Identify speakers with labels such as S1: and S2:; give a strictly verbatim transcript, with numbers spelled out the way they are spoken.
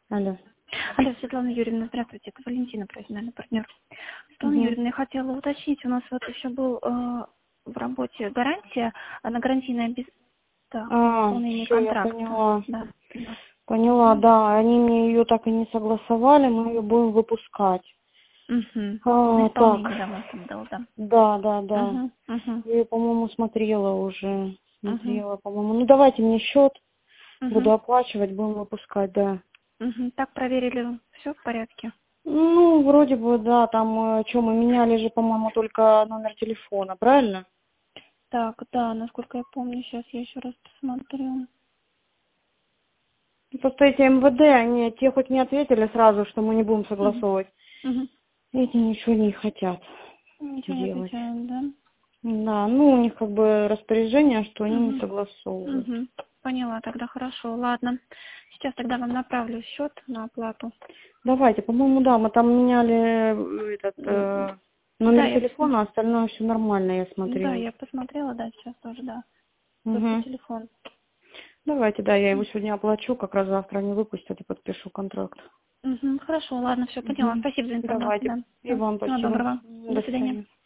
S1: Алло.
S2: Алло, Светлана Юрьевна, здравствуйте, это Валентина, профессиональный партнер. Светлана
S1: Угу.
S2: Юрьевна, я хотела уточнить, у нас вот еще был э, в работе гарантия, а на гарантийное без... Так,
S1: А,
S2: исполнение
S1: все, я
S2: контракта.
S1: поняла.
S2: Да, да.
S1: Поняла, да. Они мне ее так и не согласовали, мы ее будем выпускать.
S2: Угу. На
S1: А, так.
S2: исполнение, да, у вас там был, да.
S1: Да, да, да.
S2: Угу, угу,
S1: Я, по-моему, смотрела уже.
S2: угу,
S1: Смотрела, по-моему. Ну, давайте мне счет.
S2: угу,
S1: Буду оплачивать, будем выпускать, да.
S2: угу. Так, проверили, все в порядке?
S1: Ну, вроде бы, да, там, что, мы меняли же, по-моему, только номер телефона, правильно?
S2: Так, да, насколько я помню, сейчас я еще раз посмотрю.
S1: Просто эти МВД, они, те хоть не ответили сразу, что мы не будем
S2: Угу,
S1: согласовывать.
S2: угу.
S1: Эти ничего не хотят
S2: Ничего не
S1: делать.
S2: отвечают, да?
S1: Да, ну, у них как бы распоряжение, что они не
S2: Угу.
S1: согласовывают.
S2: Угу. Поняла, тогда хорошо. Ладно. Сейчас тогда вам направлю счет на оплату.
S1: Давайте, по-моему, да, мы там меняли э, этот
S2: М,
S1: э,
S2: Да,
S1: номер
S2: я
S1: телефона, а
S2: посмотрела.
S1: остальное все нормально, я
S2: Да,
S1: смотрела.
S2: я посмотрела, да, сейчас тоже, да. Просто
S1: Угу.
S2: телефон.
S1: Давайте, да, я его сегодня оплачу, как раз завтра они выпустят и подпишу контракт.
S2: Угу. Хорошо, ладно, все поняла.
S1: Угу.
S2: Спасибо за информацию,
S1: Давайте.
S2: да.
S1: И
S2: Всё.
S1: вам
S2: Всего
S1: спасибо.
S2: доброго.
S1: До
S2: До свидания.
S1: свидания.